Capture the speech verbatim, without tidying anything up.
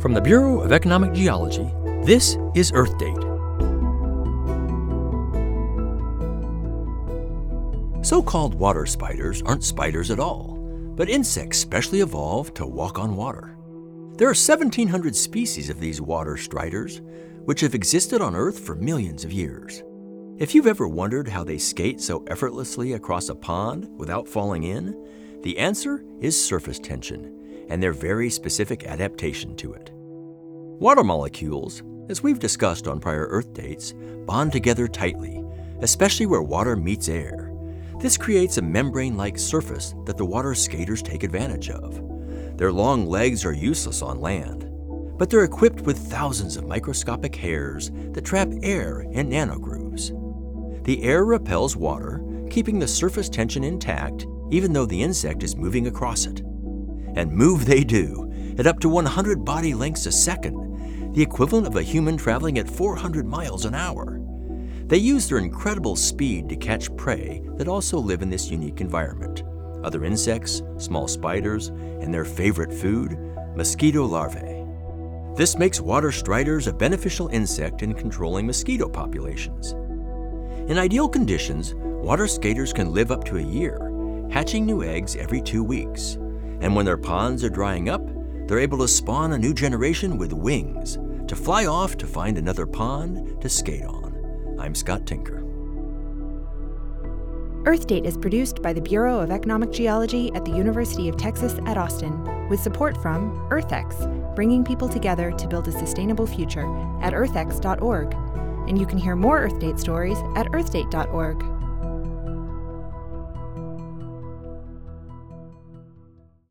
From the Bureau of Economic Geology, this is Earth Date. So-called water spiders aren't spiders at all, but insects specially evolved to walk on water. There are seventeen hundred species of these water striders, which have existed on Earth for millions of years. If you've ever wondered how they skate so effortlessly across a pond without falling in, the answer is surface tension and their very specific adaptation to it. Water molecules, as we've discussed on prior Earth dates, bond together tightly, especially where water meets air. This creates a membrane-like surface that the water skaters take advantage of. Their long legs are useless on land, but they're equipped with thousands of microscopic hairs that trap air in nanogrooves. The air repels water, keeping the surface tension intact even though the insect is moving across it. And move they do, at up to one hundred body lengths a second, the equivalent of a human traveling at four hundred miles an hour. They use their incredible speed to catch prey that also live in this unique environment. Other insects, small spiders, and their favorite food, mosquito larvae. This makes water striders a beneficial insect in controlling mosquito populations. In ideal conditions, water skaters can live up to a year, hatching new eggs every two weeks. And when their ponds are drying up, they're able to spawn a new generation with wings to fly off to find another pond to skate on. I'm Scott Tinker. Earth Date is produced by the Bureau of Economic Geology at the University of Texas at Austin, with support from EarthX, bringing people together to build a sustainable future at earth x dot org. And you can hear more Earth Date stories at earth date dot org.